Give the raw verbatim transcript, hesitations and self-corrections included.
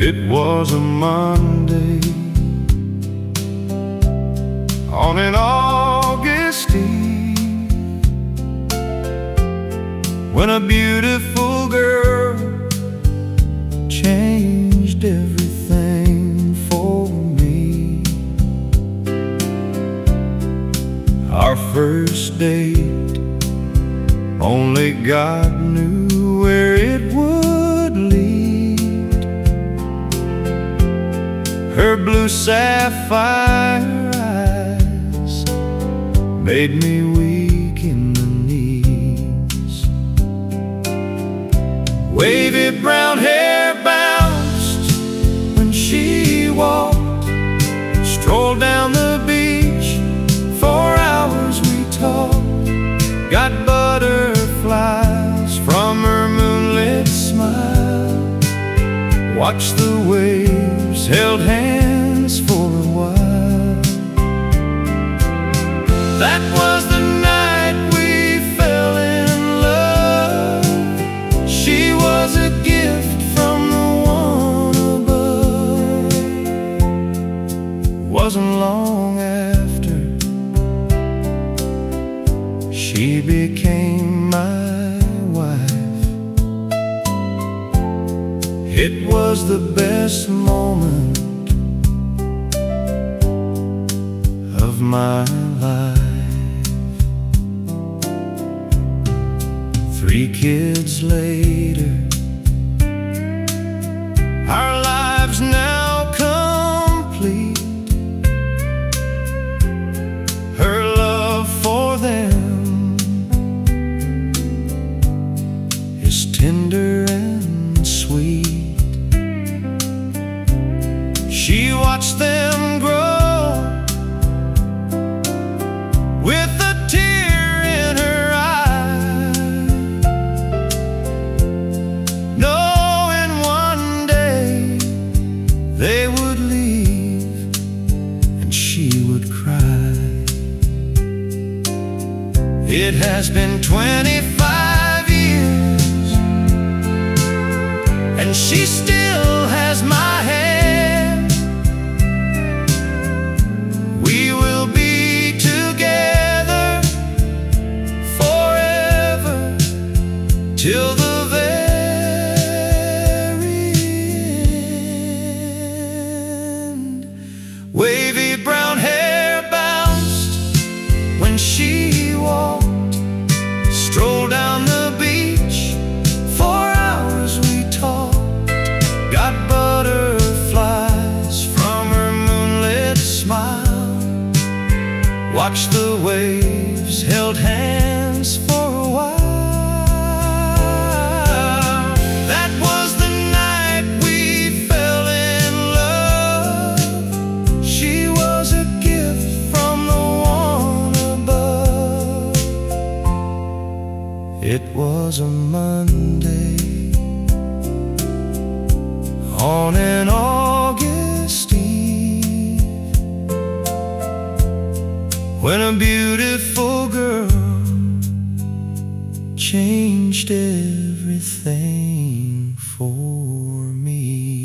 It was a Monday on an August eve when a beautiful girl changed everything for me. Our first date, only God knew where it would lead. Her blue sapphire eyes made me weak in the knees. Wavy brown hair bounced when she walked, strolled down the beach. For hours we talked, got butterflies from her moonlit smile, watched the waves, held hands for a while. That was the night we fell in love. She was a gift from the one above. Wasn't long after she became my wife. It was the best moment of my life. Three kids later, our lives now complete. Her love for them is tender and sweet. She watched them grow with a tear in her eye, knowing one day they would leave and she would cry. It has been twenty-five years and she still has my hand. We will be together forever till the very end. Wavy brown hair bounced when she walked, strolled down the beach. For hours we talked, got butterflies from her moonlit smile, watched the waves, held hands for a while. That was the night we fell in love. She was a gift from the one above. It was a Monday on an August eve when a beautiful girl changed everything for me.